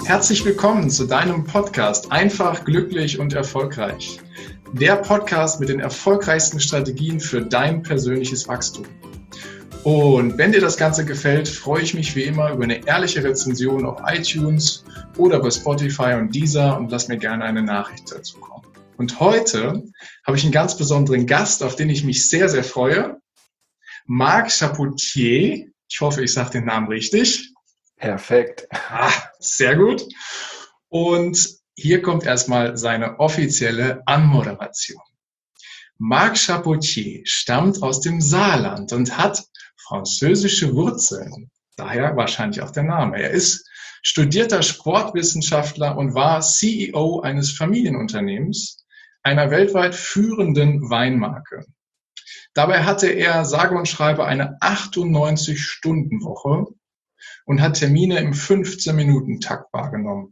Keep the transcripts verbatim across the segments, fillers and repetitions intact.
Herzlich willkommen zu deinem Podcast Einfach, glücklich und erfolgreich. Der Podcast mit den erfolgreichsten Strategien für dein persönliches Wachstum. Und wenn dir das Ganze gefällt, freue ich mich wie immer über eine ehrliche Rezension auf iTunes oder bei Spotify und Deezer und lass mir gerne eine Nachricht dazu kommen. Und heute habe ich einen ganz besonderen Gast, auf den ich mich sehr, sehr freue. Marc Chapoutier. Ich hoffe, ich sage den Namen richtig. Perfekt. Ah, sehr gut. Und hier kommt erstmal seine offizielle Anmoderation. Marc Chapoutier stammt aus dem Saarland und hat französische Wurzeln. Daher wahrscheinlich auch der Name. Er ist studierter Sportwissenschaftler und war C E O eines Familienunternehmens, einer weltweit führenden Weinmarke. Dabei hatte er sage und schreibe eine achtundneunzig-Stunden-Woche und hat Termine im fünfzehn-Minuten-Takt wahrgenommen.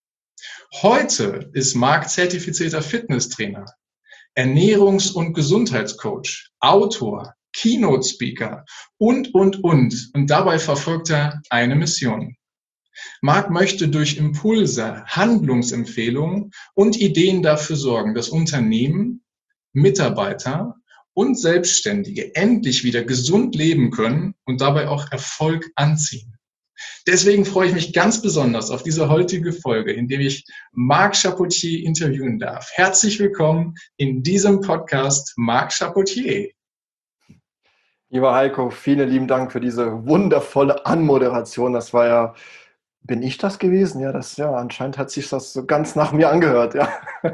Heute ist Marc zertifizierter Fitnesstrainer, Ernährungs- und Gesundheitscoach, Autor, Keynote-Speaker und, und, und. Und dabei verfolgt er eine Mission. Marc möchte durch Impulse, Handlungsempfehlungen und Ideen dafür sorgen, dass Unternehmen, Mitarbeiter und Selbstständige endlich wieder gesund leben können und dabei auch Erfolg anziehen. Deswegen freue ich mich ganz besonders auf diese heutige Folge, in der ich Marc Chapoutier interviewen darf. Herzlich willkommen in diesem Podcast, Marc Chapoutier. Lieber Heiko, vielen lieben Dank für diese wundervolle Anmoderation. Das war ja, bin ich das gewesen? Ja, das, ja, anscheinend hat sich das so ganz nach mir angehört, ja.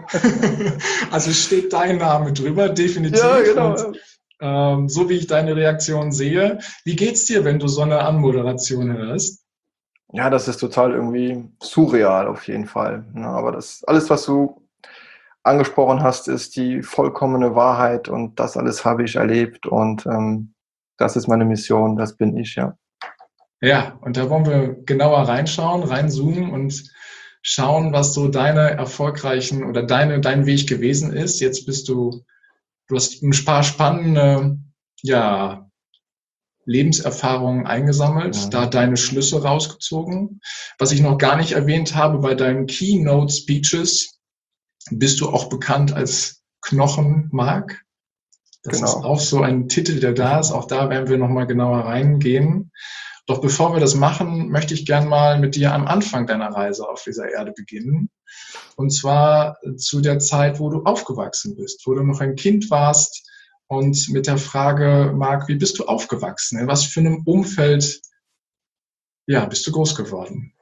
Also steht dein Name drüber, definitiv. Ja, genau. Und, ähm, so wie ich deine Reaktion sehe, wie geht's dir, wenn du so eine Anmoderation hörst? Ja, das ist total irgendwie surreal auf jeden Fall. Ja, aber das alles, was du angesprochen hast, ist die vollkommene Wahrheit und das alles habe ich erlebt und ähm, das ist meine Mission, das bin ich, ja. Ja, und da wollen wir genauer reinschauen, reinzoomen und schauen, was so deine erfolgreichen oder deine, dein Weg gewesen ist. Jetzt bist du, du hast ein paar spannende, ja, Lebenserfahrungen eingesammelt, Ja. da deine Schlüsse rausgezogen. Was ich noch gar nicht erwähnt habe, bei deinen Keynote-Speeches bist du auch bekannt als Knochenmark. Das Genau. ist auch so ein Titel, der da ist. Auch da werden wir nochmal genauer reingehen. Doch bevor wir das machen, möchte ich gern mal mit dir am Anfang deiner Reise auf dieser Erde beginnen. Und zwar zu der Zeit, wo du aufgewachsen bist, wo du noch ein Kind warst. Und mit der Frage, Marc, wie bist du aufgewachsen? In was für einem Umfeld, ja, bist du groß geworden?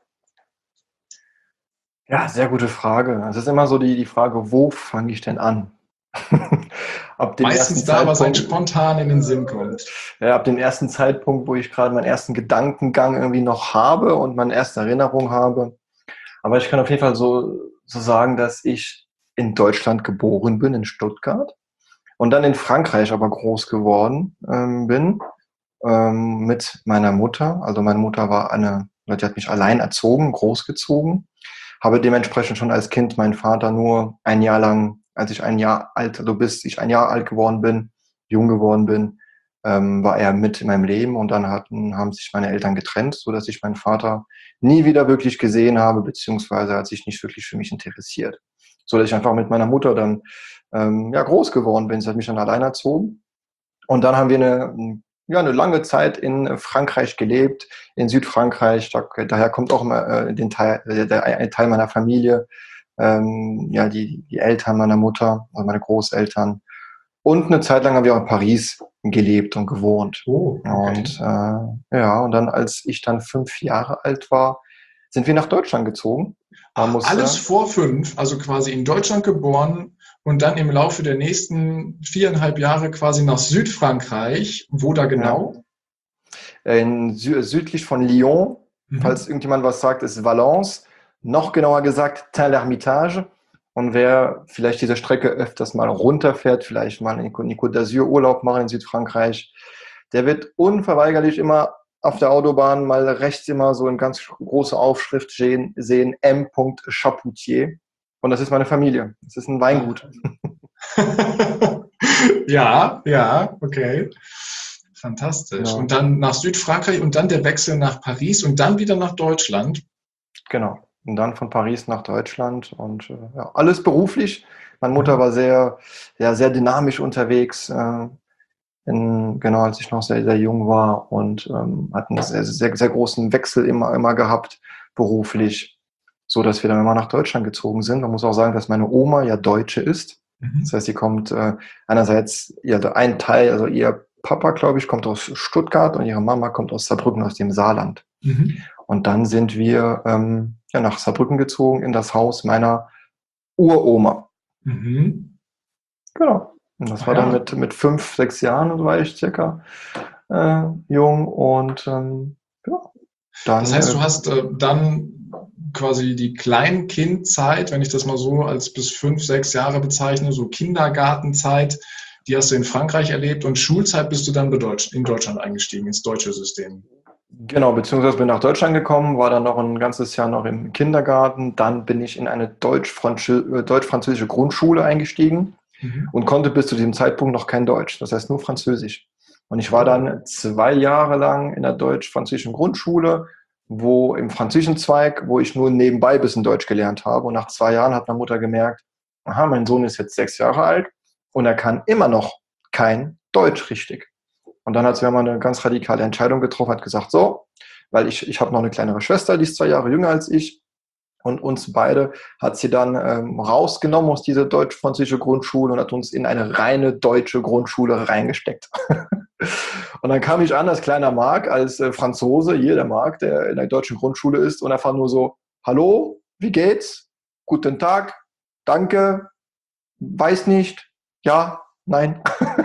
Ja, sehr gute Frage. Es ist immer so die, die Frage, wo fange ich denn an? Ab dem Meistens ersten da, was ein Zeitpunkt, spontan in den Sinn kommt. ja, ab dem ersten Zeitpunkt, wo ich gerade meinen ersten Gedankengang irgendwie noch habe und meine erste Erinnerung habe. Aber ich kann auf jeden Fall so, so sagen, dass ich in Deutschland geboren bin, in Stuttgart. Und dann in Frankreich aber groß geworden ähm, bin ähm, mit meiner Mutter. Also meine Mutter war eine, die hat mich allein erzogen, großgezogen. Habe dementsprechend schon als Kind meinen Vater nur ein Jahr lang, als ich ein Jahr alt, du bist, ich ein Jahr alt geworden bin, jung geworden bin, ähm, war er mit in meinem Leben und dann hatten, haben sich meine Eltern getrennt, so dass ich meinen Vater nie wieder wirklich gesehen habe, beziehungsweise hat sich nicht wirklich für mich interessiert. So dass ich einfach mit meiner Mutter dann ähm, ja, groß geworden bin. Sie hat mich dann allein erzogen. Und dann haben wir eine, ja, eine lange Zeit in Frankreich gelebt, in Südfrankreich. Da, daher kommt auch immer äh, den Teil, der, der, ein Teil meiner Familie, ähm, ja, die, die Eltern meiner Mutter, also meine Großeltern. Und eine Zeit lang haben wir auch in Paris gelebt und gewohnt. Oh, okay. Und äh, ja, und dann, als ich dann fünf Jahre alt war, sind wir nach Deutschland gezogen. Ach, musste, alles vor fünf, also quasi in Deutschland geboren und dann im Laufe der nächsten viereinhalb Jahre quasi nach Südfrankreich. Wo da genau? Ja, in sü südlich von Lyon, Mhm. falls irgendjemand was sagt, ist Valence. Noch genauer gesagt, Tain-l'Hermitage. Und wer vielleicht diese Strecke öfters mal runterfährt, vielleicht mal in Côte d'Azur Urlaub machen in Südfrankreich, der wird unverweigerlich immer auf der Autobahn mal rechts immer so in ganz große Aufschrift sehen, sehen M. Chapoutier. Und das ist meine Familie. Das ist ein Weingut. Ja, ja, okay. Fantastisch. Ja. Und dann nach Südfrankreich und dann der Wechsel nach Paris und dann wieder nach Deutschland. Genau. Und dann von Paris nach Deutschland und äh, ja, alles beruflich. Meine Mutter Mhm. war sehr, ja, sehr dynamisch unterwegs, äh, in, genau als ich noch sehr, sehr jung war und ähm, hat einen sehr, sehr, sehr großen Wechsel immer, immer gehabt, beruflich, so dass wir dann immer nach Deutschland gezogen sind. Man muss auch sagen, dass meine Oma ja Deutsche ist. Das Mhm. heißt, sie kommt äh, einerseits, ja, ein Teil, also ihr Papa, glaube ich, kommt aus Stuttgart und ihre Mama kommt aus Saarbrücken, aus dem Saarland. Mhm. Und dann sind wir ähm, ja, nach Saarbrücken gezogen in das Haus meiner Uroma. Mhm. Genau. Und das Ach war dann ja. mit, mit fünf, sechs Jahren, war ich circa äh, jung. Und ähm, ja, Das dann, heißt, äh, du hast äh, dann quasi die Kleinkindzeit, wenn ich das mal so als bis fünf, sechs Jahre bezeichne, so Kindergartenzeit, die hast du in Frankreich erlebt und Schulzeit bist du dann bedeutsch- in Deutschland eingestiegen, ins deutsche System. genau, beziehungsweise bin nach Deutschland gekommen, war dann noch ein ganzes Jahr noch im Kindergarten. Dann bin ich in eine deutsch-franzö- äh, deutsch-französische Grundschule eingestiegen Mhm. und konnte bis zu diesem Zeitpunkt noch kein Deutsch, das heißt nur Französisch. Und ich war Oh. dann zwei Jahre lang in der deutsch-französischen Grundschule, wo im französischen Zweig, wo ich nur nebenbei ein bisschen Deutsch gelernt habe. Und nach zwei Jahren hat meine Mutter gemerkt, aha, mein Sohn ist jetzt sechs Jahre alt und er kann immer noch kein Deutsch richtig. Und dann hat sie mal eine ganz radikale Entscheidung getroffen, hat gesagt, so, weil ich, ich habe noch eine kleinere Schwester, die ist zwei Jahre jünger als ich. Und uns beide hat sie dann ähm, rausgenommen aus dieser deutsch-französische Grundschule und hat uns in eine reine deutsche Grundschule reingesteckt. Und dann kam ich an als kleiner Mark, als äh, Franzose, jeder Mark, der in der deutschen Grundschule ist und einfach nur so, hallo, wie geht's? Guten Tag, danke, weiß nicht, ja, nein.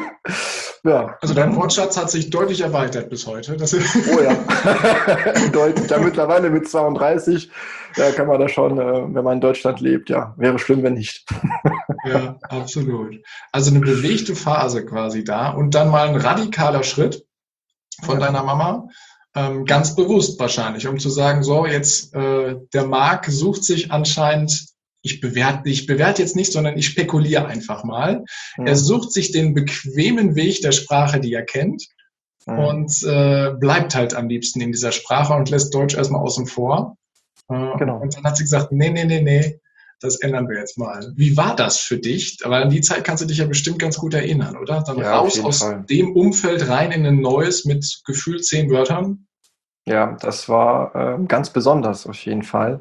Ja, Also und dein dann, Wortschatz hat sich deutlich erweitert bis heute. Das ist oh ja, deutlich. Ja, mittlerweile mit zweiunddreißig, ja, kann man da schon, äh, wenn man in Deutschland lebt, ja, wäre schlimm, wenn nicht. ja, absolut. Also eine bewegte Phase quasi da und dann mal ein radikaler Schritt von Ja, deiner Mama, ähm, ganz bewusst wahrscheinlich, um zu sagen, so jetzt äh, der Marc sucht sich anscheinend, ich bewerte, ich bewerte jetzt nicht, sondern ich spekuliere einfach mal. Er mhm. sucht sich den bequemen Weg der Sprache, die er kennt Mhm. und äh, bleibt halt am liebsten in dieser Sprache und lässt Deutsch erstmal außen vor. Äh, Genau. und dann hat sie gesagt, nee, nee, nee, nee, das ändern wir jetzt mal. Wie war das für dich? Aber an die Zeit kannst du dich ja bestimmt ganz gut erinnern, oder? Dann Ja, auf raus jeden aus Fall. dem Umfeld rein in ein neues mit gefühlt zehn Wörtern. Ja, das war ähm, ganz besonders auf jeden Fall.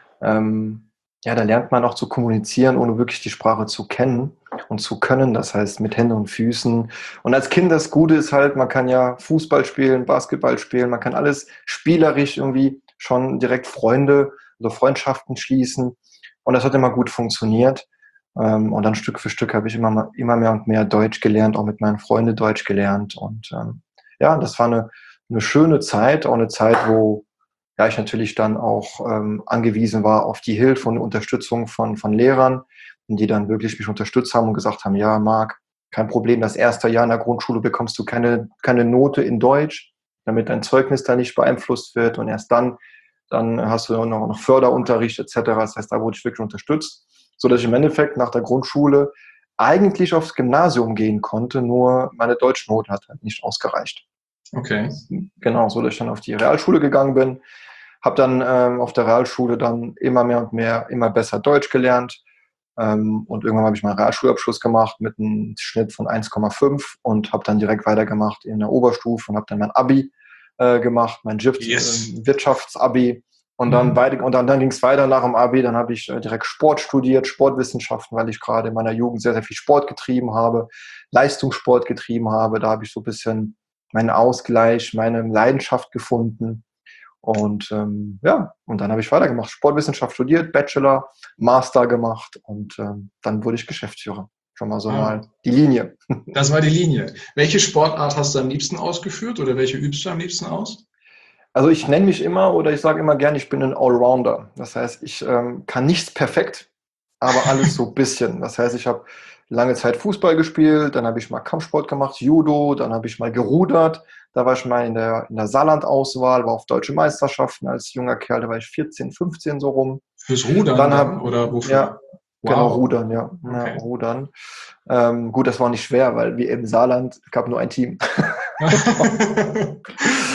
Ähm, ja, da lernt man auch zu kommunizieren, ohne wirklich die Sprache zu kennen und zu können. Das heißt mit Händen und Füßen. Und als Kind das Gute ist halt, man kann ja Fußball spielen, Basketball spielen, man kann alles spielerisch irgendwie schon direkt Freunde oder Freundschaften schließen. Und das hat immer gut funktioniert. Ähm, und dann Stück für Stück habe ich immer, mal- immer mehr und mehr Deutsch gelernt, auch mit meinen Freunden Deutsch gelernt. Und ähm, ja, das war eine, eine schöne Zeit, auch eine Zeit, wo ja, ich natürlich dann auch ähm, angewiesen war auf die Hilfe und Unterstützung von, von Lehrern, die dann wirklich mich unterstützt haben und gesagt haben, ja, Marc, kein Problem, das erste Jahr in der Grundschule bekommst du keine, keine Note in Deutsch, damit dein Zeugnis da nicht beeinflusst wird und erst dann, dann hast du noch, noch Förderunterricht et cetera. Das heißt, da wurde ich wirklich unterstützt, sodass ich im Endeffekt nach der Grundschule eigentlich aufs Gymnasium gehen konnte, nur meine Deutschnote hat halt nicht ausgereicht. Okay. Genau, so dass ich dann auf die Realschule gegangen bin, habe dann ähm, auf der Realschule dann immer mehr und mehr, immer besser Deutsch gelernt. Ähm, und irgendwann habe ich meinen Realschulabschluss gemacht mit einem Schnitt von eins Komma fünf und habe dann direkt weitergemacht in der Oberstufe und habe dann mein Abi äh, gemacht, mein Wirtsch- Yes. äh, Wirtschaftsabi. Und dann, Mhm. weiter, und dann, dann ging es weiter nach dem Abi. Dann habe ich äh, direkt Sport studiert, Sportwissenschaften, weil ich gerade in meiner Jugend sehr, sehr viel Sport getrieben habe, Leistungssport getrieben habe. Da habe ich so ein bisschen meinen Ausgleich, meine Leidenschaft gefunden. Und ähm, ja, und dann habe ich weitergemacht, Sportwissenschaft studiert, Bachelor, Master gemacht und ähm, dann wurde ich Geschäftsführer. Schon mal so Ah, mal die Linie. das war die Linie. Welche Sportart hast du am liebsten ausgeführt oder welche übst du am liebsten aus? Also ich nenne mich immer oder ich sage immer gern, ich bin ein Allrounder. Das heißt, ich ähm, kann nichts perfekt, aber alles so ein bisschen. Das heißt, ich habe lange Zeit Fußball gespielt, dann habe ich mal Kampfsport gemacht, Judo, dann habe ich mal gerudert. Da war ich mal in der, in der Saarland-Auswahl, war auf deutsche Meisterschaften als junger Kerl, da war ich vierzehn, fünfzehn so rum. Fürs Rudern Dann dann habe, oder ja, wofür? genau, Wow. Rudern, ja, ja, Okay. Rudern. Ähm, gut, das war nicht schwer, weil wie im Saarland gab nur ein Team.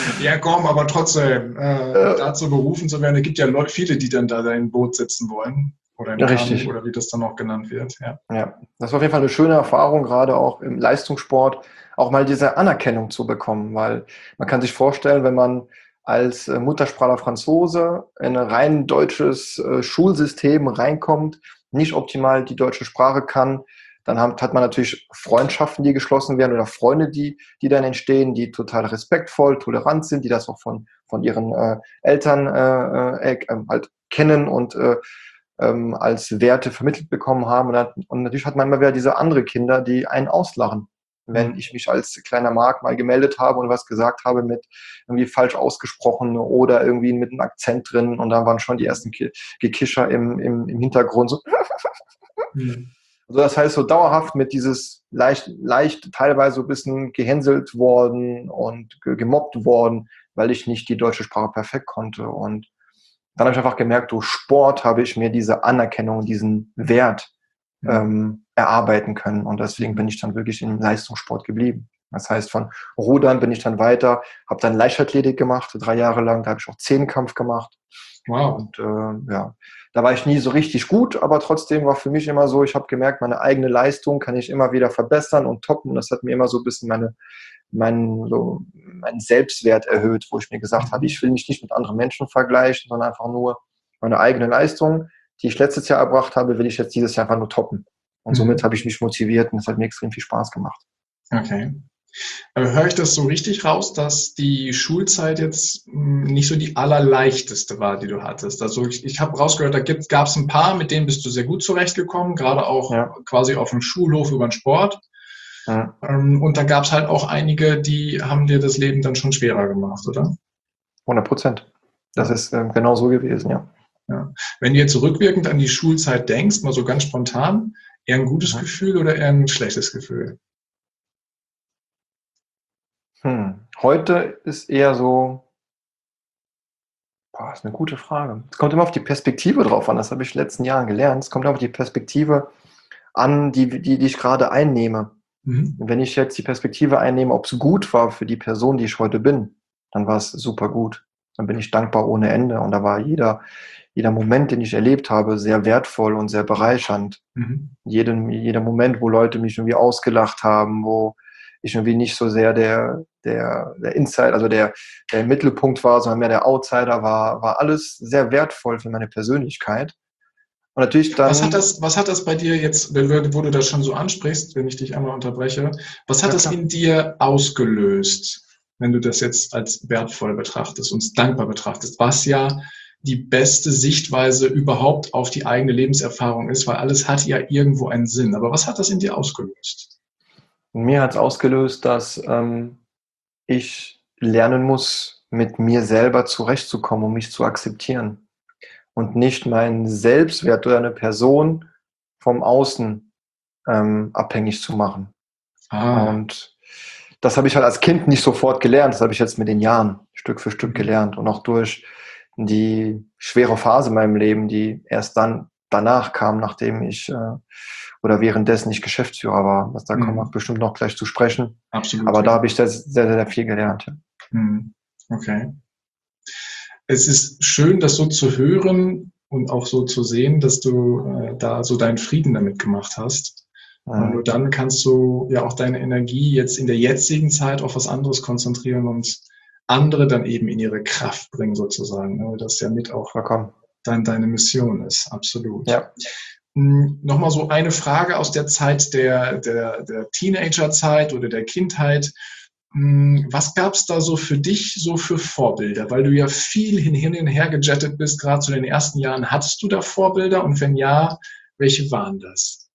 Ja, komm, aber trotzdem, äh, Äh, dazu berufen zu werden, es gibt ja Leute, viele, die dann da im Boot sitzen wollen oder im Kanu richtig. oder wie das dann auch genannt wird. Ja. Ja, das war auf jeden Fall eine schöne Erfahrung, gerade auch im Leistungssport, auch mal diese Anerkennung zu bekommen, weil man kann sich vorstellen, wenn man als äh, Muttersprachler Franzose in ein rein deutsches äh, Schulsystem reinkommt, nicht optimal die deutsche Sprache kann, dann hat, hat man natürlich Freundschaften, die geschlossen werden oder Freunde, die, die dann entstehen, die total respektvoll, tolerant sind, die das auch von, von ihren äh, Eltern äh, äh, äh, halt kennen und äh, ähm, als Werte vermittelt bekommen haben. Und, dann, und natürlich hat man immer wieder diese andere Kinder, die einen auslachen. Wenn Mhm. ich mich als kleiner Mark mal gemeldet habe und was gesagt habe mit irgendwie falsch ausgesprochen oder irgendwie mit einem Akzent drin und da waren schon die ersten Gekischer im, im, im Hintergrund. So. Mhm. Also das heißt so dauerhaft mit dieses leicht, leicht teilweise so ein bisschen gehänselt worden und gemobbt worden, weil ich nicht die deutsche Sprache perfekt konnte. Und dann habe ich einfach gemerkt, durch Sport habe ich mir diese Anerkennung, diesen Wert Mhm. ähm, erarbeiten können. Und deswegen bin ich dann wirklich im Leistungssport geblieben. Das heißt, von Rudern bin ich dann weiter, habe dann Leichtathletik gemacht, drei Jahre lang, da habe ich auch Zehnkampf gemacht. Wow. Und äh, ja, da war ich nie so richtig gut, aber trotzdem war für mich immer so, ich habe gemerkt, meine eigene Leistung kann ich immer wieder verbessern und toppen. Das hat mir immer so ein bisschen meine, meinen, so, meinen Selbstwert erhöht, wo ich mir gesagt habe, Mhm. ich will mich nicht mit anderen Menschen vergleichen, sondern einfach nur meine eigene Leistung, die ich letztes Jahr erbracht habe, will ich jetzt dieses Jahr einfach nur toppen. Und somit Mhm. habe ich mich motiviert und es hat mir extrem viel Spaß gemacht. Okay. Aber höre ich das so richtig raus, dass die Schulzeit jetzt mh, nicht so die allerleichteste war, die du hattest? Also ich, ich habe rausgehört, da gab es ein paar, mit denen bist du sehr gut zurechtgekommen, gerade auch Ja, quasi auf dem Schulhof über den Sport. ja, Ähm, und da gab es halt auch einige, die haben dir das Leben dann schon schwerer gemacht, oder? hundert Prozent. Das Ja, ist ähm, genau so gewesen, ja. ja. Wenn du jetzt rückwirkend an die Schulzeit denkst, mal so ganz spontan, eher ein gutes Mhm. Gefühl oder eher ein schlechtes Gefühl? Hm. Heute ist eher so, boah, ist eine gute Frage. Es kommt immer auf die Perspektive drauf an. Das habe ich in den letzten Jahren gelernt. Es kommt immer auf die Perspektive an, die, die, die ich gerade einnehme. Mhm. Und wenn ich jetzt die Perspektive einnehme, ob es gut war für die Person, die ich heute bin, dann war es super gut. Dann bin ich dankbar ohne Ende. Und da war jeder, jeder Moment, den ich erlebt habe, sehr wertvoll und sehr bereichernd. Mhm. Jeden, jeder Moment, wo Leute mich irgendwie ausgelacht haben, wo ich irgendwie nicht so sehr der, der, der Insider, also der, der im Mittelpunkt war, sondern mehr der Outsider war, war alles sehr wertvoll für meine Persönlichkeit. Und natürlich Was hat dann, das, was hat das bei dir jetzt, wenn wir- wo du das schon so ansprichst, wenn ich dich einmal unterbreche, was hat ja das klar, in dir ausgelöst, wenn du das jetzt als wertvoll betrachtest und dankbar betrachtest, was ja die beste Sichtweise überhaupt auf die eigene Lebenserfahrung ist, weil alles hat ja irgendwo einen Sinn. Aber was hat das in dir ausgelöst? mir hat es ausgelöst, dass ähm, ich lernen muss, mit mir selber zurechtzukommen, um mich zu akzeptieren und nicht meinen Selbstwert oder eine Person vom Außen ähm, abhängig zu machen. Ah, Und das habe ich halt als Kind nicht sofort gelernt. Das habe ich jetzt mit den Jahren Stück für Stück mhm. gelernt und auch durch die schwere Phase in meinem Leben, die erst dann danach kam, nachdem ich äh, oder währenddessen ich Geschäftsführer war. Das, da kommen wir Mhm. bestimmt noch gleich zu sprechen. Absolut, Aber da ja. habe ich sehr, sehr, sehr viel gelernt. Ja. Mhm. Okay. Es ist schön, das so zu hören und auch so zu sehen, dass du äh, da so deinen Frieden damit gemacht hast. Weil nur Mhm. dann kannst du ja auch deine Energie jetzt in der jetzigen Zeit auf was anderes konzentrieren und andere dann eben in ihre Kraft bringen sozusagen, ne? Weil das ja mit auch Vollkommen. dein, deine Mission ist, absolut. Ja. Hm, Nochmal so eine Frage aus der Zeit der, der, der Teenagerzeit oder der Kindheit. Hm, Was gab es da so für dich so für Vorbilder? Weil du ja viel hin, hin und her gejettet bist, gerade zu den ersten Jahren. Hattest du da Vorbilder? Und wenn ja, welche waren das?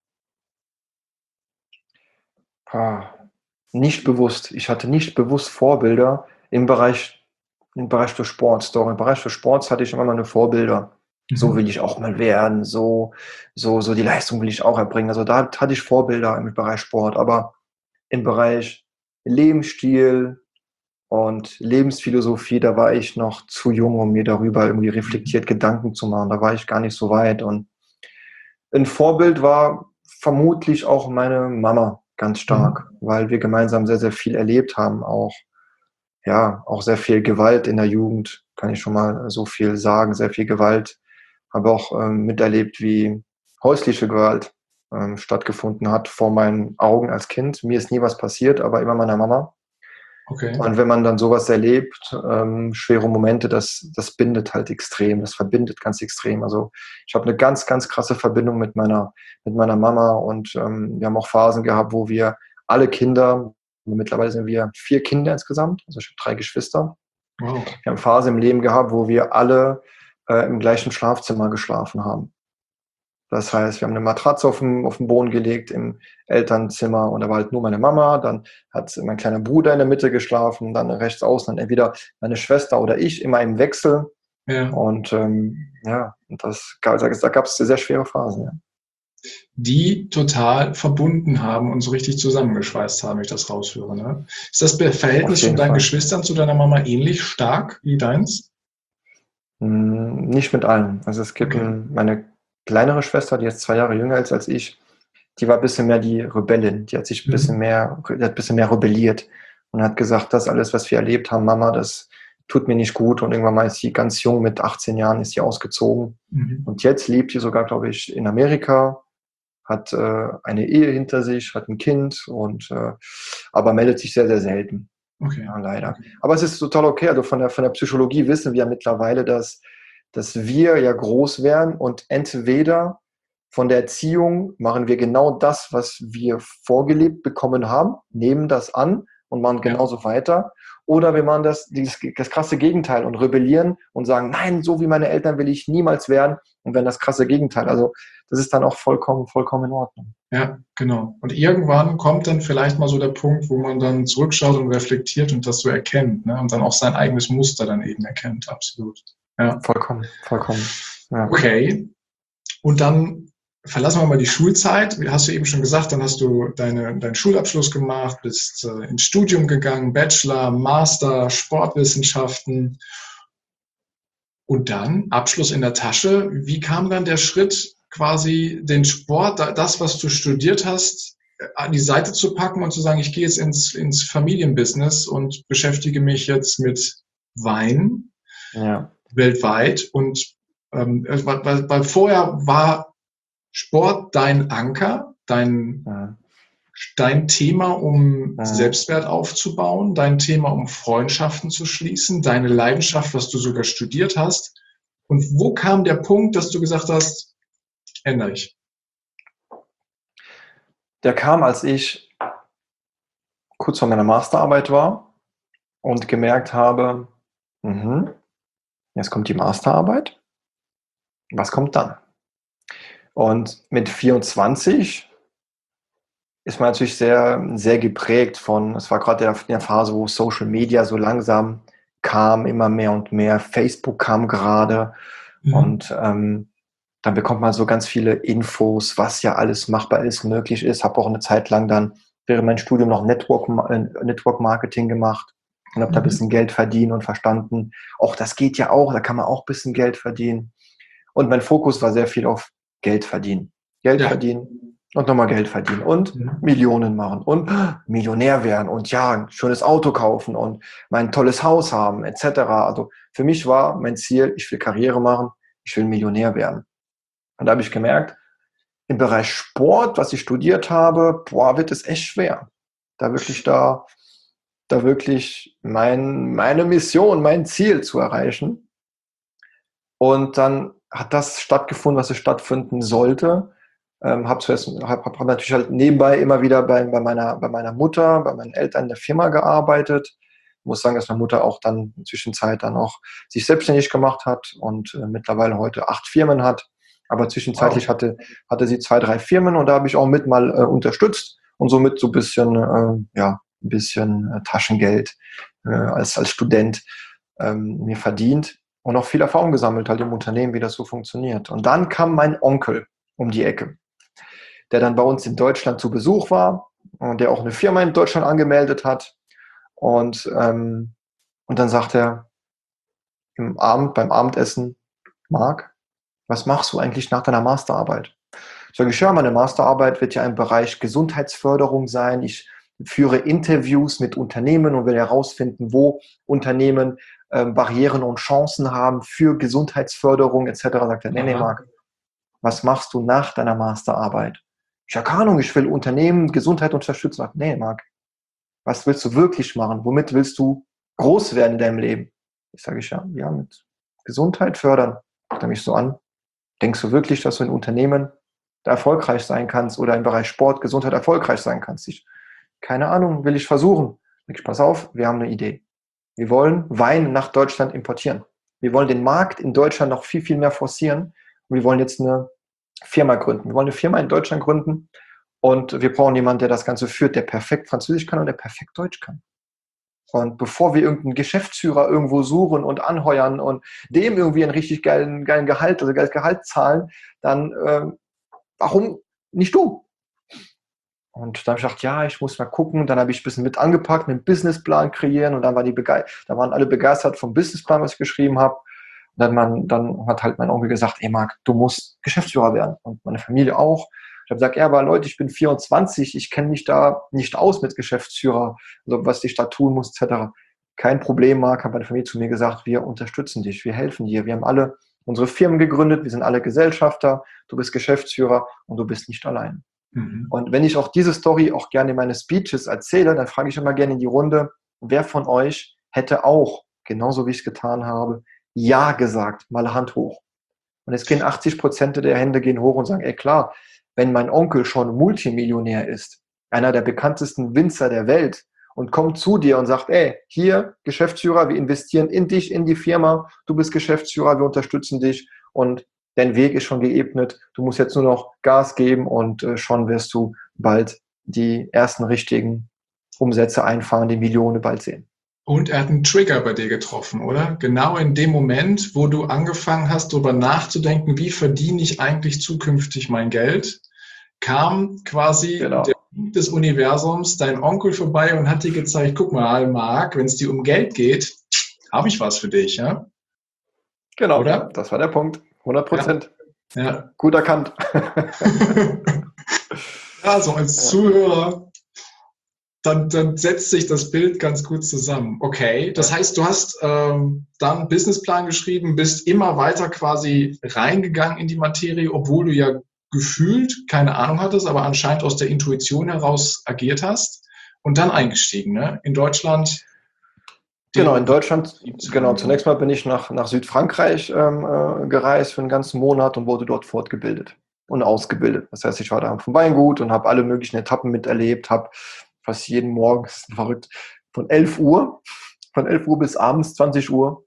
Ah, nicht bewusst. Ich hatte nicht bewusst Vorbilder im Bereich, im Bereich des Sports. Doch im Bereich des Sports hatte ich immer meine Vorbilder. So will Mhm. ich auch mal werden. So, so, so die Leistung will ich auch erbringen. Also da hatte ich Vorbilder im Bereich Sport. Aber im Bereich Lebensstil und Lebensphilosophie, da war ich noch zu jung, um mir darüber irgendwie Mhm. reflektiert Gedanken zu machen. Da war ich gar nicht so weit. Und ein Vorbild war vermutlich auch meine Mama ganz stark, Mhm. weil wir gemeinsam sehr, sehr viel erlebt haben, auch ja, auch sehr viel Gewalt in der Jugend, kann ich schon mal so viel sagen, sehr viel Gewalt. Habe auch ähm, miterlebt, wie häusliche Gewalt ähm, stattgefunden hat vor meinen Augen als Kind. Mir ist nie was passiert, aber immer meiner Mama. Okay. Und wenn man dann sowas erlebt, ähm, schwere Momente, das, das bindet halt extrem, das verbindet ganz extrem. Also ich habe eine ganz, ganz krasse Verbindung mit meiner, mit meiner Mama und ähm, wir haben auch Phasen gehabt, wo wir alle Kinder, mittlerweile sind wir vier Kinder insgesamt, also ich habe drei Geschwister. Wow. Wir haben Phasen im Leben gehabt, wo wir alle äh, im gleichen Schlafzimmer geschlafen haben. Das heißt, wir haben eine Matratze auf den, auf den Boden gelegt im Elternzimmer und da war halt nur meine Mama, dann hat mein kleiner Bruder in der Mitte geschlafen, dann rechts außen, dann entweder meine Schwester oder ich, immer im Wechsel. Ja. Und ähm, ja, und das, da gab es sehr schwere Phasen. Ja. Die total verbunden haben und so richtig zusammengeschweißt haben, wenn ich das raushöre. Ne? Ist das Verhältnis von deinen Fall. Geschwistern zu deiner Mama ähnlich stark wie deins? Hm, nicht mit allen. Also es gibt Okay. ein, meine kleinere Schwester, die ist zwei Jahre jünger ist als ich, die war ein bisschen mehr die Rebellin. Die hat sich ein bisschen Mhm. mehr, die hat ein bisschen mehr rebelliert und hat gesagt, das alles, was wir erlebt haben, Mama, das tut mir nicht gut. Und irgendwann mal ist sie ganz jung, mit achtzehn Jahren ist sie ausgezogen. Mhm. Und jetzt lebt sie sogar, glaube ich, in Amerika, hat äh, eine Ehe hinter sich, hat ein Kind und äh, aber meldet sich sehr, sehr selten. Okay. Ja, leider. Okay. Aber es ist total okay. Also von der, von der Psychologie wissen wir ja mittlerweile, dass, dass wir ja groß werden und entweder von der Erziehung machen wir genau das, was wir vorgelebt bekommen haben, nehmen das an und machen Ja. genauso weiter. Oder wir machen das, dieses, das krasse Gegenteil und rebellieren und sagen, nein, so wie meine Eltern will ich niemals werden und werden das krasse Gegenteil. Also das ist dann auch vollkommen, vollkommen in Ordnung. Ja, genau. Und irgendwann kommt dann vielleicht mal so der Punkt, wo man dann zurückschaut und reflektiert und das so erkennt, ne? Und dann auch sein eigenes Muster dann eben erkennt. Absolut. Ja. Vollkommen, vollkommen. Ja. Okay. Und dann verlassen wir mal die Schulzeit. Wie hast du eben schon gesagt, dann hast du deine, deinen Schulabschluss gemacht, bist äh, ins Studium gegangen, Bachelor, Master, Sportwissenschaften und dann Abschluss in der Tasche. Wie kam dann der Schritt, quasi den Sport, das, was du studiert hast, an die Seite zu packen und zu sagen, ich gehe jetzt ins, ins Familienbusiness und beschäftige mich jetzt mit Wein Ja. weltweit und ähm, weil, weil vorher war Sport dein Anker, dein, Ja. dein Thema, um Ja. Selbstwert aufzubauen, dein Thema, um Freundschaften zu schließen, deine Leidenschaft, was du sogar studiert hast. Und wo kam der Punkt, dass du gesagt hast, ändere ich? Der kam, als ich kurz vor meiner Masterarbeit war und gemerkt habe, mhm, jetzt kommt die Masterarbeit. Was kommt dann? Und mit vierundzwanzig ist man natürlich sehr, sehr geprägt von, es war gerade in der Phase, wo Social Media so langsam kam, immer mehr und mehr. Facebook kam gerade Mhm. und ähm, dann bekommt man so ganz viele Infos, was ja alles machbar ist, möglich ist. Habe auch eine Zeit lang dann während meinem Studium noch Network, äh, Network Marketing gemacht und habe da ein Mhm. bisschen Geld verdienen und verstanden, auch das geht ja auch, da kann man auch ein bisschen Geld verdienen. Und mein Fokus war sehr viel auf Geld verdienen. Geld Ja. verdienen und nochmal Geld verdienen und Mhm. Millionen machen und Millionär werden und ja, ein schönes Auto kaufen und mein tolles Haus haben, et cetera. Also für mich war mein Ziel, ich will Karriere machen, ich will Millionär werden. Und da habe ich gemerkt, im Bereich Sport, was ich studiert habe, boah, wird es echt schwer. Da wirklich da, da wirklich mein, meine Mission, mein Ziel zu erreichen. Und dann hat das stattgefunden, was es stattfinden sollte. Ähm, habe zuerst, hab, hab natürlich halt nebenbei immer wieder bei, bei, meiner, bei meiner Mutter, bei meinen Eltern in der Firma gearbeitet. Ich muss sagen, dass meine Mutter auch dann in der Zwischenzeit dann auch sich selbstständig gemacht hat und äh, mittlerweile heute acht Firmen hat. Aber zwischenzeitlich Wow. hatte, hatte sie zwei, drei Firmen und da habe ich auch mit mal äh, unterstützt und somit so ein bisschen, äh, ja, ein bisschen äh, Taschengeld äh, als, als Student ähm, mir verdient und auch viel Erfahrung gesammelt halt im Unternehmen, wie das so funktioniert. Und dann kam mein Onkel um die Ecke, der dann bei uns in Deutschland zu Besuch war und der auch eine Firma in Deutschland angemeldet hat. Und, ähm, und dann sagt er im Abend, beim Abendessen, Marc, was machst du eigentlich nach deiner Masterarbeit? Sag ich, ja, meine Masterarbeit wird ja im Bereich Gesundheitsförderung sein. Ich führe Interviews mit Unternehmen und will herausfinden, wo Unternehmen ähm, Barrieren und Chancen haben für Gesundheitsförderung et cetera. Sagt er, nee, nee, Marc, was machst du nach deiner Masterarbeit? Ich habe keine Ahnung, ich will Unternehmen Gesundheit unterstützen. Sagt, nee, Marc, was willst du wirklich machen? Womit willst du groß werden in deinem Leben? Ich sage, ich ja, ja, mit Gesundheit fördern. Guckt er mich so an. Denkst du wirklich, dass du in Unternehmen da erfolgreich sein kannst oder im Bereich Sport, Gesundheit erfolgreich sein kannst? Ich, keine Ahnung, will ich versuchen. Ich, pass auf, wir haben eine Idee. Wir wollen Wein nach Deutschland importieren. Wir wollen den Markt in Deutschland noch viel, viel mehr forcieren. Und wir wollen jetzt eine Firma gründen. Wir wollen eine Firma in Deutschland gründen und wir brauchen jemanden, der das Ganze führt, der perfekt Französisch kann und der perfekt Deutsch kann. Und bevor wir irgendeinen Geschäftsführer irgendwo suchen und anheuern und dem irgendwie einen richtig geilen, geilen Gehalt, also geiles Gehalt zahlen, dann äh, warum nicht du? Und dann habe ich gedacht, ja, ich muss mal gucken. Dann habe ich ein bisschen mit angepackt, einen Businessplan kreieren und dann war die Bege- da waren alle begeistert vom Businessplan, was ich geschrieben habe. Und dann, man, dann hat halt mein Onkel gesagt, ey Marc, du musst Geschäftsführer werden und meine Familie auch. Ich habe gesagt, ja, aber Leute, ich bin vierundzwanzig, ich kenne mich da nicht aus mit Geschäftsführer, also was ich da tun muss, et cetera. Kein Problem, Marc, hat meine Familie zu mir gesagt, wir unterstützen dich, wir helfen dir. Wir haben alle unsere Firmen gegründet, wir sind alle Gesellschafter, du bist Geschäftsführer und du bist nicht allein. Mhm. Und wenn ich auch diese Story auch gerne in meine Speeches erzähle, dann frage ich immer gerne in die Runde, wer von euch hätte auch, genauso wie ich es getan habe, Ja gesagt, mal Hand hoch. Und jetzt gehen achtzig Prozent der Hände gehen hoch und sagen, ey klar, wenn mein Onkel schon Multimillionär ist, einer der bekanntesten Winzer der Welt und kommt zu dir und sagt, ey, hier, Geschäftsführer, wir investieren in dich, in die Firma, du bist Geschäftsführer, wir unterstützen dich und dein Weg ist schon geebnet, du musst jetzt nur noch Gas geben und äh, schon wirst du bald die ersten richtigen Umsätze einfahren, die Millionen bald sehen. Und er hat einen Trigger bei dir getroffen, oder? Genau in dem Moment, wo du angefangen hast, darüber nachzudenken, wie verdiene ich eigentlich zukünftig mein Geld, kam quasi genau. der Punkt des Universums, dein Onkel vorbei und hat dir gezeigt, guck mal, Marc, wenn es dir um Geld geht, habe ich was für dich, ja? Genau, oder? Das war der Punkt. hundert Prozent. Ja. Ja. Gut erkannt. Ja, so als ja. Zuhörer, dann, dann setzt sich das Bild ganz gut zusammen. Okay, das heißt, du hast ähm, dann einen Businessplan geschrieben, bist immer weiter quasi reingegangen in die Materie, obwohl du ja gefühlt keine Ahnung hattest, aber anscheinend aus der Intuition heraus agiert hast und dann eingestiegen, ne? In Deutschland. Genau, in Deutschland, genau, zunächst mal bin ich nach, nach Südfrankreich ähm, äh, gereist für einen ganzen Monat und wurde dort fortgebildet und ausgebildet. Das heißt, ich war da vom Weingut und habe alle möglichen Etappen miterlebt, habe fast jeden Morgen, das ist verrückt, von elf Uhr, von elf Uhr bis abends zwanzig Uhr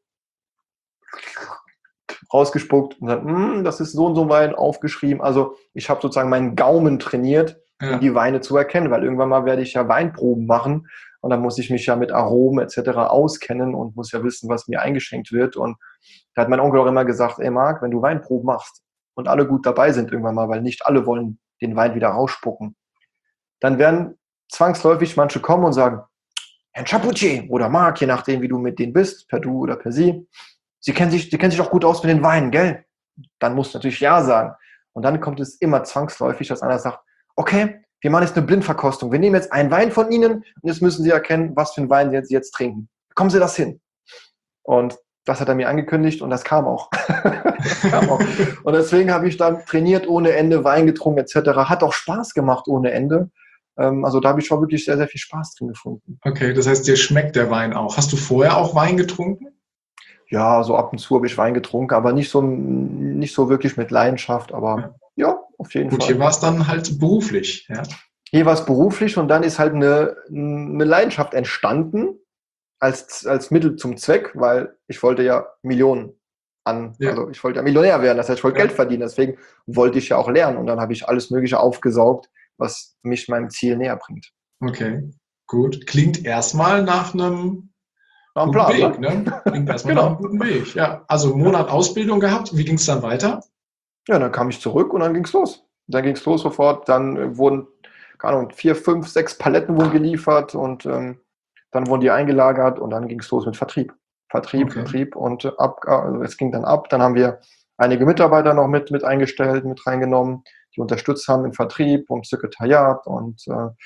rausgespuckt und gesagt, hm, das ist so und so Wein aufgeschrieben. Also ich habe sozusagen meinen Gaumen trainiert, ja. um die Weine zu erkennen, weil irgendwann mal werde ich ja Weinproben machen und dann muss ich mich ja mit Aromen et cetera auskennen und muss ja wissen, was mir eingeschenkt wird. Und da hat mein Onkel auch immer gesagt, ey Marc, wenn du Weinproben machst und alle gut dabei sind irgendwann mal, weil nicht alle wollen den Wein wieder rausspucken, dann werden zwangsläufig manche kommen und sagen, Herr Chapucci oder Marc, je nachdem, wie du mit denen bist, per Du oder per Sie, Sie kennen sich, Sie kennen sich auch gut aus mit den Weinen, gell? Dann musst du natürlich Ja sagen. Und dann kommt es immer zwangsläufig, dass einer sagt, okay, wir machen jetzt eine Blindverkostung. Wir nehmen jetzt einen Wein von Ihnen und jetzt müssen Sie erkennen, was für einen Wein Sie jetzt, jetzt trinken. Kommen Sie das hin? Und das hat er mir angekündigt und das kam auch. das kam auch. Und deswegen habe ich dann trainiert ohne Ende, Wein getrunken et cetera. Hat auch Spaß gemacht ohne Ende. Also da habe ich schon wirklich sehr, sehr viel Spaß drin gefunden. Okay, das heißt, dir schmeckt der Wein auch. Hast du vorher auch Wein getrunken? Ja, so ab und zu habe ich Wein getrunken, aber nicht so, nicht so wirklich mit Leidenschaft, aber ja, ja auf jeden Gut, Fall. Gut, hier war es dann halt beruflich. Ja. Hier war es beruflich und dann ist halt eine, eine Leidenschaft entstanden als, als Mittel zum Zweck, weil ich wollte ja Millionen an, ja. also ich wollte ja Millionär werden, das heißt, ich wollte ja. Geld verdienen, deswegen wollte ich ja auch lernen und dann habe ich alles Mögliche aufgesaugt, was mich meinem Ziel näher bringt. Okay, gut. Klingt erstmal nach einem Guten Plan, Weg, ne? Klingt erstmal genau. nach einem guten Weg. Ja, also einen Monat Ausbildung gehabt. Wie ging es dann weiter? Ja, dann kam ich zurück und dann ging es los. Dann ging es los sofort. Dann wurden, keine Ahnung, vier, fünf, sechs Paletten wurden geliefert und ähm, dann wurden die eingelagert und dann ging es los mit Vertrieb. Vertrieb, okay. Vertrieb und äh, ab, also es ging dann ab. Dann haben wir einige Mitarbeiter noch mit, mit eingestellt, mit reingenommen, die unterstützt haben im Vertrieb und Sekretariat und äh,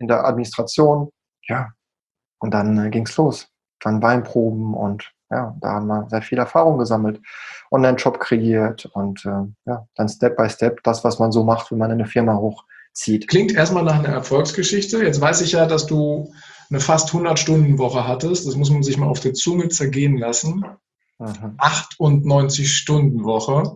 in der Administration. Ja, und dann äh, ging es los. Dann Weinproben und ja, da haben wir sehr viel Erfahrung gesammelt. Online-Shop kreiert und äh, ja, dann Step by Step das, was man so macht, wenn man eine Firma hochzieht. Klingt erstmal nach einer Erfolgsgeschichte. Jetzt weiß ich ja, dass du eine fast hundert-Stunden-Woche hattest. Das muss man sich mal auf der Zunge zergehen lassen. Mhm. achtundneunzig-Stunden-Woche.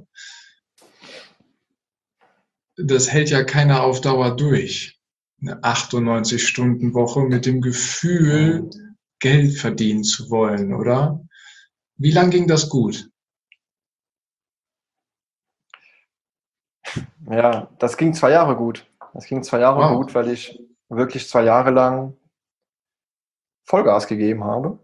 Das hält ja keiner auf Dauer durch. Eine achtundneunzig-Stunden-Woche mit dem Gefühl, Geld verdienen zu wollen, oder? Wie lang ging das gut? Ja, das ging zwei Jahre gut. Das ging zwei Jahre Wow. gut, weil ich wirklich zwei Jahre lang Vollgas gegeben habe,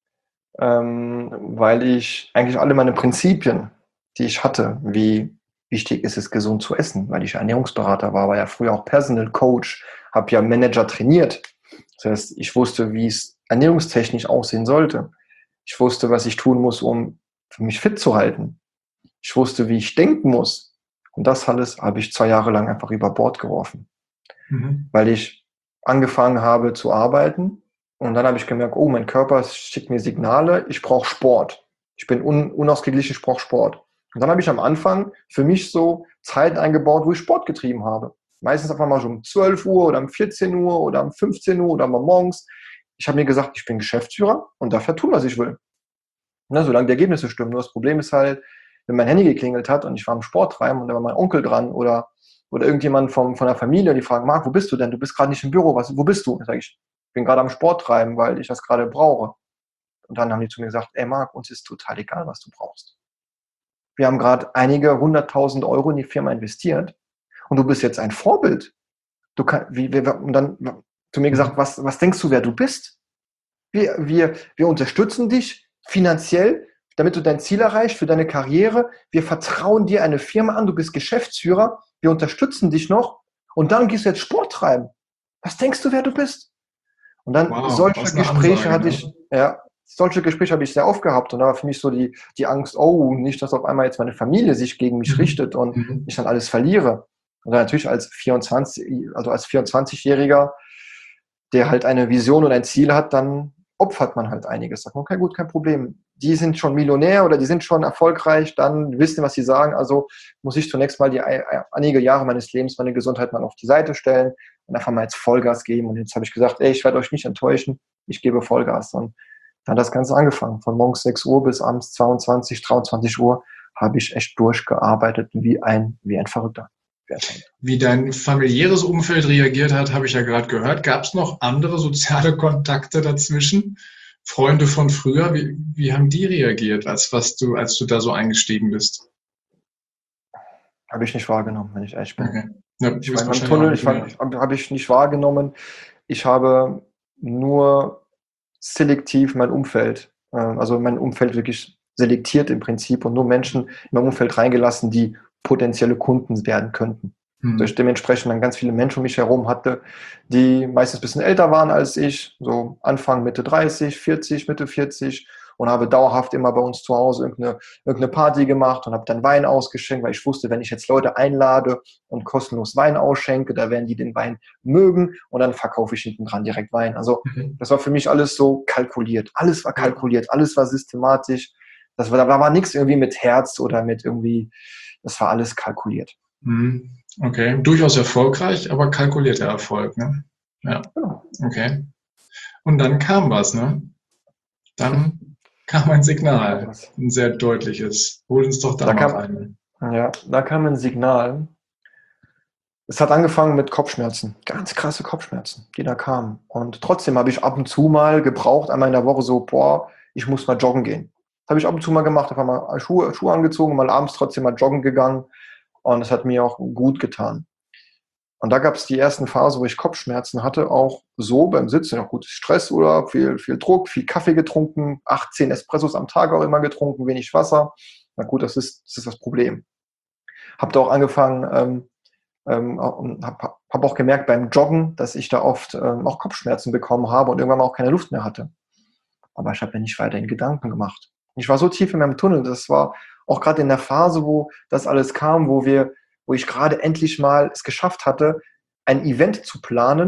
ähm, weil ich eigentlich alle meine Prinzipien, die ich hatte, wie wichtig ist es, gesund zu essen, weil ich Ernährungsberater war, war ja früher auch Personal Coach, habe ja Manager trainiert. Das heißt, ich wusste, wie es ernährungstechnisch aussehen sollte. Ich wusste, was ich tun muss, um mich fit zu halten. Ich wusste, wie ich denken muss. Und das alles habe ich zwei Jahre lang einfach über Bord geworfen, Mhm. weil ich angefangen habe zu arbeiten und dann habe ich gemerkt, oh, mein Körper schickt mir Signale, ich brauche Sport. Ich bin un unausgeglichen, ich brauche Sport. Und dann habe ich am Anfang für mich so Zeiten eingebaut, wo ich Sport getrieben habe. Meistens einfach mal so um zwölf Uhr oder um vierzehn Uhr oder um fünfzehn Uhr oder mal morgens. Ich habe mir gesagt, ich bin Geschäftsführer und darf ja tun, was ich will. Ne, solange die Ergebnisse stimmen. Nur das Problem ist halt, wenn mein Handy geklingelt hat und ich war am Sport treiben und da war mein Onkel dran oder, oder irgendjemand vom, von der Familie, die fragen, Marc, wo bist du denn? Du bist gerade nicht im Büro, was, wo bist du? Dann sage ich, ich bin gerade am Sport treiben, weil ich das gerade brauche. Und dann haben die zu mir gesagt, ey Marc, uns ist total egal, was du brauchst. Wir haben gerade einige hunderttausend Euro in die Firma investiert und du bist jetzt ein Vorbild. Du kann, wie, wir, und dann zu mir gesagt, was, was denkst du, wer du bist? Wir, wir, wir unterstützen dich finanziell, damit du dein Ziel erreichst für deine Karriere. Wir vertrauen dir eine Firma an, du bist Geschäftsführer, wir unterstützen dich noch und dann gehst du jetzt Sport treiben. Was denkst du, wer du bist? Und dann Wow, solche was eine Gespräche Ansage, hatte ich, ne? ja, solche Gespräche habe ich sehr oft gehabt und da war für mich so die, die Angst, oh, nicht, dass auf einmal jetzt meine Familie sich gegen mich Mhm. richtet und Mhm. ich dann alles verliere. Und dann natürlich als vierundzwanzig, also als vierundzwanzigjähriger, der halt eine Vision und ein Ziel hat, dann opfert man halt einiges. Sagt man, okay, gut, kein Problem. Die sind schon Millionär oder die sind schon erfolgreich, dann wissen, was sie sagen. Also muss ich zunächst mal die einige Jahre meines Lebens meine Gesundheit mal auf die Seite stellen und einfach mal jetzt Vollgas geben. Und jetzt habe ich gesagt, ey, ich werde euch nicht enttäuschen, ich gebe Vollgas. Und dann hat das Ganze angefangen. Von morgens sechs Uhr bis abends zweiundzwanzig, dreiundzwanzig Uhr habe ich echt durchgearbeitet wie ein, wie ein Verrückter. Wie dein familiäres Umfeld reagiert hat, habe ich ja gerade gehört. Gab es noch andere soziale Kontakte dazwischen? Freunde von früher, wie, wie haben die reagiert, als, was du, als du da so eingestiegen bist? Habe ich nicht wahrgenommen, wenn ich ehrlich bin. Okay. Ja, du Ich war bist in meinem wahrscheinlich auch Tunnel, nicht ich war, mehr. habe ich nicht wahrgenommen. Ich habe nur selektiv mein Umfeld, äh, also mein Umfeld wirklich selektiert im Prinzip und nur Menschen in mein Umfeld reingelassen, die potenzielle Kunden werden könnten. So ich Hm. dementsprechend dann ganz viele Menschen um mich herum hatte, die meistens ein bisschen älter waren als ich, so Anfang, Mitte dreißig, vierzig, Mitte vierzig und habe dauerhaft immer bei uns zu Hause irgendeine, irgendeine Party gemacht und habe dann Wein ausgeschenkt, weil ich wusste, wenn ich jetzt Leute einlade und kostenlos Wein ausschenke, da werden die den Wein mögen und dann verkaufe ich hinten dran direkt Wein. Also Mhm. das war für mich alles so kalkuliert. Alles war Ja. kalkuliert, alles war systematisch. Das war, da war nichts irgendwie mit Herz oder mit irgendwie, das war alles kalkuliert. Hm. Okay, durchaus erfolgreich, aber kalkulierter Erfolg, ne? Ja, Genau. okay. Und dann kam was, ne? Dann kam ein Da kam Signal, was. ein sehr deutliches. Hol uns doch da Da mal kam, rein. ja, da kam ein Signal. Es hat angefangen mit Kopfschmerzen, ganz krasse Kopfschmerzen, die da kamen. Und trotzdem habe ich ab und zu mal gebraucht, einmal in der Woche so, boah, ich muss mal joggen gehen. Das habe ich ab und zu mal gemacht, einfach mal Schuhe, Schuhe angezogen, mal abends trotzdem mal joggen gegangen. Und es hat mir auch gut getan. Und da gab es die ersten Phasen, wo ich Kopfschmerzen hatte, auch so beim Sitzen, auch gut Stress oder viel, viel Druck, viel Kaffee getrunken, achtzehn Espressos am Tag auch immer getrunken, wenig Wasser. Na gut, das ist das, ist das Problem. Habe da auch angefangen, ähm, ähm, und habe hab auch gemerkt beim Joggen, dass ich da oft ähm, auch Kopfschmerzen bekommen habe und irgendwann mal auch keine Luft mehr hatte. Aber ich habe mir nicht weiter in Gedanken gemacht. Ich war so tief in meinem Tunnel, das war auch gerade in der Phase, wo das alles kam, wo wir, wo ich gerade endlich mal es geschafft hatte, ein Event zu planen,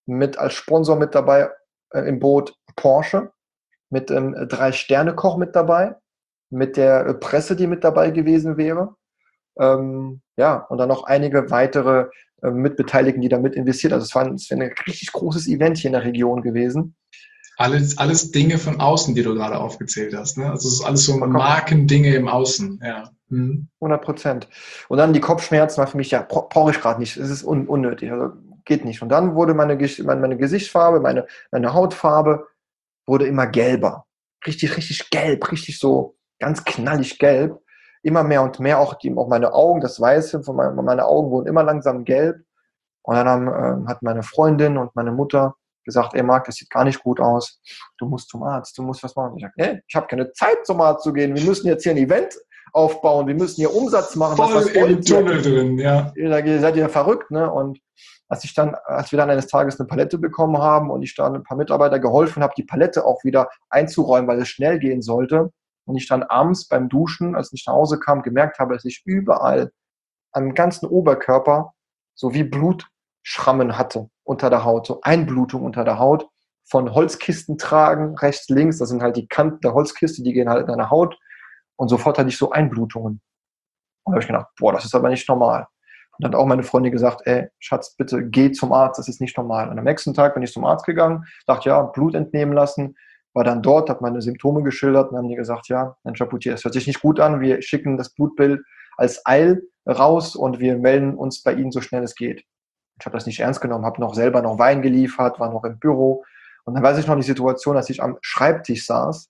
mit als Sponsor mit dabei äh, im Boot Porsche, mit ähm, Drei-Sterne-Koch mit dabei, mit der äh, Presse, die mit dabei gewesen wäre. Ähm, ja, und dann noch einige weitere äh, Mitbeteiligten, die da mit investiert. Also es war, ein, es war ein richtig großes Event hier in der Region gewesen. Alles, alles Dinge von außen, die du gerade aufgezählt hast. Ne? Also es ist alles so Vollkommen. Markendinge im Außen. Ja. Hm. hundert Prozent. Und dann die Kopfschmerzen war für mich, ja, brauche ich gerade nicht. Es ist un unnötig. Also geht nicht. Und dann wurde meine, meine, meine Gesichtsfarbe, meine, meine Hautfarbe wurde immer gelber. Richtig, richtig gelb. Richtig so ganz knallig gelb. Immer mehr und mehr auch, die, auch meine Augen, das Weiße von meine, meine Augen wurden immer langsam gelb. Und dann haben, ähm, hat meine Freundin und meine Mutter gesagt, ey Marc, das sieht gar nicht gut aus. Du musst zum Arzt, du musst was machen. Ich sage, nee, ich habe keine Zeit zum Arzt zu gehen. Wir müssen jetzt hier ein Event aufbauen, wir müssen hier Umsatz machen. Voll was, was im Tunnel drin, ja. Ihr seid ja verrückt, ne? Und als ich dann, als wir dann eines Tages eine Palette bekommen haben und ich dann ein paar Mitarbeiter geholfen habe, die Palette auch wieder einzuräumen, weil es schnell gehen sollte, und ich dann abends beim Duschen, als ich nach Hause kam, gemerkt habe, dass ich überall am ganzen Oberkörper so wie Blutschrammen hatte unter der Haut, so Einblutung unter der Haut, von Holzkisten tragen, rechts, links, das sind halt die Kanten der Holzkiste, die gehen halt in deine Haut, und sofort hatte ich so Einblutungen. Und da habe ich gedacht, boah, das ist aber nicht normal. Und dann hat auch meine Freundin gesagt, ey, Schatz, bitte geh zum Arzt, das ist nicht normal. Und am nächsten Tag bin ich zum Arzt gegangen, dachte, ja, Blut entnehmen lassen, war dann dort, habe meine Symptome geschildert und haben die gesagt, ja, Herr Chapoutier, das hört sich nicht gut an, wir schicken das Blutbild als Eil raus und wir melden uns bei Ihnen so schnell es geht. Ich habe das nicht ernst genommen, habe noch selber noch Wein geliefert, war noch im Büro, und dann weiß ich noch die Situation, als ich am Schreibtisch saß,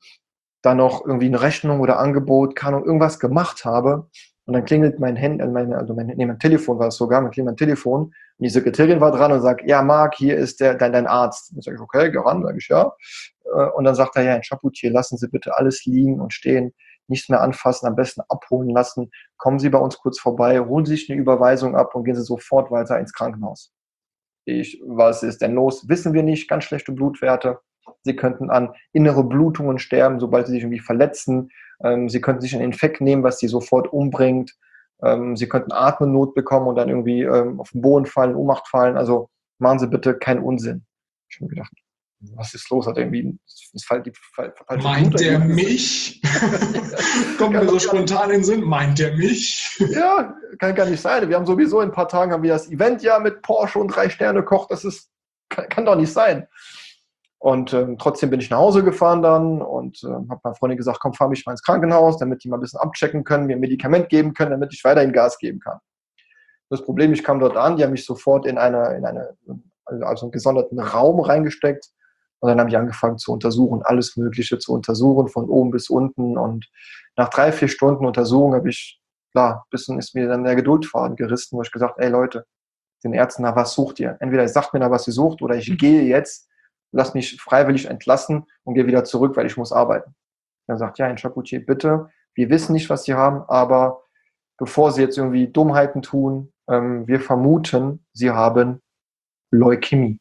da noch irgendwie eine Rechnung oder Angebot, keine Ahnung, irgendwas gemacht habe, und dann klingelt mein Handy, mein, also mein, nee, mein Telefon war es sogar, dann klingelt mein Telefon und die Sekretärin war dran und sagt, ja Marc, hier ist der, dein, dein Arzt. Dann sage ich, okay, geh ran, sage ich, ja. Und dann sagt er, ja, Herr Chapoutier, lassen Sie bitte alles liegen und stehen, nichts mehr anfassen, am besten abholen lassen. Kommen Sie bei uns kurz vorbei, holen Sie sich eine Überweisung ab und gehen Sie sofort weiter ins Krankenhaus. Ich, was ist denn los? Wissen wir nicht, ganz schlechte Blutwerte. Sie könnten an innere Blutungen sterben, sobald Sie sich irgendwie verletzen. Ähm, Sie könnten sich einen Infekt nehmen, was Sie sofort umbringt. Ähm, Sie könnten Atemnot bekommen und dann irgendwie ähm, auf den Boden fallen, Ohnmacht fallen. Also machen Sie bitte keinen Unsinn. Ich habe mir gedacht, was ist los? Hat er irgendwie das falsche Meint der mich? Kommt mir so spontan in den Sinn. Meint der mich? Ja, kann gar nicht sein. Wir haben sowieso in ein paar Tagen haben wir das Event ja mit Porsche und Drei-Sterne-Koch. Das ist, kann, kann doch nicht sein. Und ähm, trotzdem bin ich nach Hause gefahren dann und äh, habe meiner Freundin gesagt, komm, fahr mich mal ins Krankenhaus, damit die mal ein bisschen abchecken können, mir ein Medikament geben können, damit ich weiterhin Gas geben kann. Das Problem, ich kam dort an, die haben mich sofort in eine, in eine, also einen gesonderten Raum reingesteckt, und dann habe ich angefangen zu untersuchen, alles Mögliche zu untersuchen, von oben bis unten, und nach drei, vier Stunden Untersuchung habe ich, klar, ein bisschen ist mir dann der Geduldfaden gerissen, wo ich gesagt, ey Leute, den Ärzten, na, was sucht ihr? Entweder ihr sagt mir da, was ihr sucht, oder ich gehe jetzt, lass mich freiwillig entlassen und gehe wieder zurück, weil ich muss arbeiten. Dann sagt, ja, Herr Chapoutier, bitte, wir wissen nicht, was Sie haben, aber bevor Sie jetzt irgendwie Dummheiten tun, ähm, wir vermuten, Sie haben Leukämie.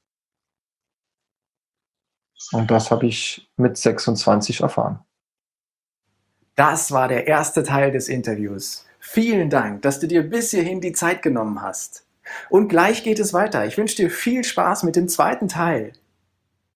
Und das habe ich mit sechsundzwanzig erfahren. Das war der erste Teil des Interviews. Vielen Dank, dass du dir bis hierhin die Zeit genommen hast. Und gleich geht es weiter. Ich wünsche dir viel Spaß mit dem zweiten Teil.